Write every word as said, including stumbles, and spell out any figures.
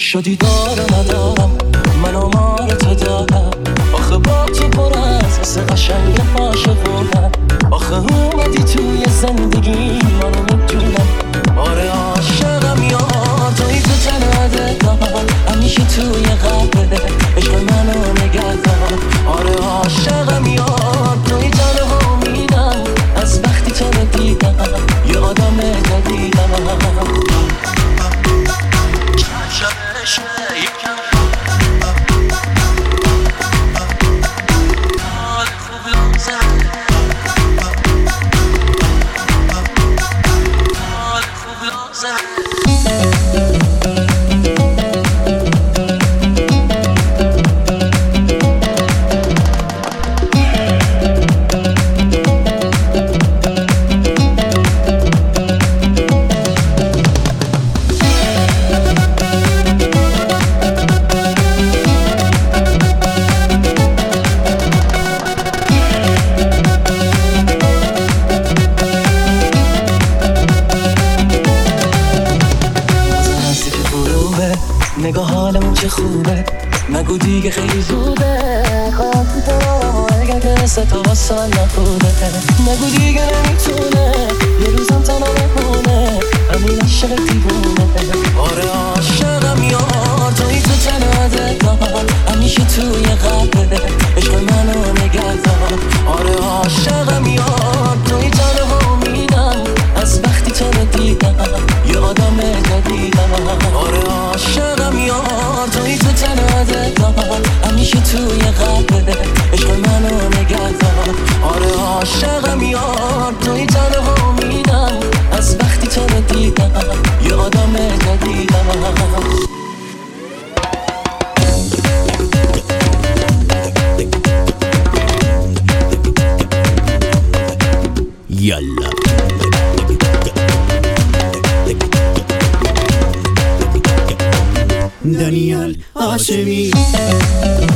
شدی دارم ندارم من آمار تو دارم آخه با تو پر از حس قشنگ عاشقونم آخه اومدی توی زندگی منو میدونم آره عاشقم یار توی تو تنها دلم همیشه توی قلبه عشق منو نگه دار آره عاشقم یار توی تنها میدم از وقتی تو رو دیدم یه آدم جدیدم شبش یکم حال خوب لازم حال خوب لازم نگاه حالمون چه خوبه نگو دیگه خیلی زوده خواهی تو اگر که ستا با سال نخوده نگو دیگه نمیتونه یه روزم تنها بمونه همین عشق دیوونه آره عاشقم یار توی تو تنها دلم همیشه توی قلبه عشق منو نگه دار آره عاشقم یار توی تنها میدم از وقتی تو رو دیدم یه آدم جدیدم آره عاشقم یار توی تو تنها دلم همیشه توی قلبه عشق منو نگه دار آره عاشقم یار توی تنها میدم از وقتی تو رو دیدم یه آدم جدیدم یالا دانیال هاشمی